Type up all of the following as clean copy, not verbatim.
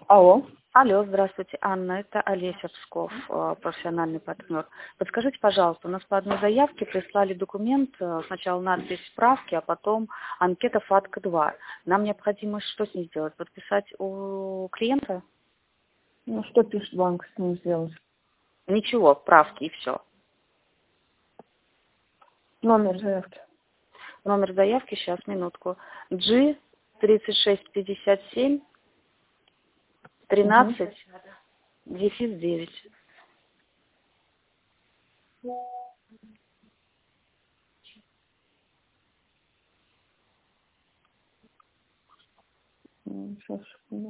Алло. Алло, здравствуйте, Анна, это Олеся Псков, профессиональный партнер. Подскажите, пожалуйста, у нас по одной заявке прислали документ, сначала надпись справки, а потом анкета ФАТКА-2. Нам необходимо что с ней сделать? Подписать у клиента? Ну, что пишет банк с ним сделать? Ничего, правки и все. Номер заявки. Номер заявки, сейчас, минутку. G3657 13 дефис 9. Сейчас, секунду.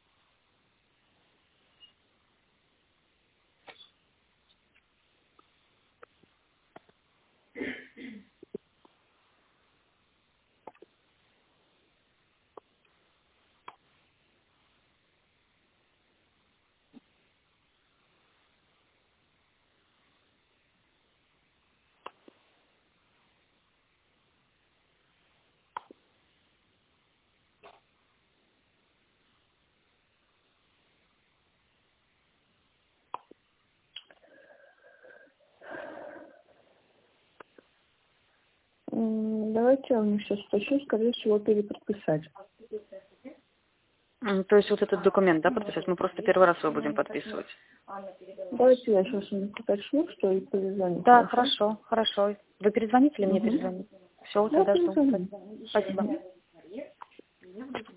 Давайте я вам сейчас хочу, скорее всего, переподписать. То есть вот этот документ, да, подписать? Мы просто первый раз его будем подписывать. Давайте я сейчас вам уточню, что и перезвоню. Да, хорошо, хорошо. Вы перезвоните или мне перезвоните? Все, Я тогда жду. перезвоню. Спасибо.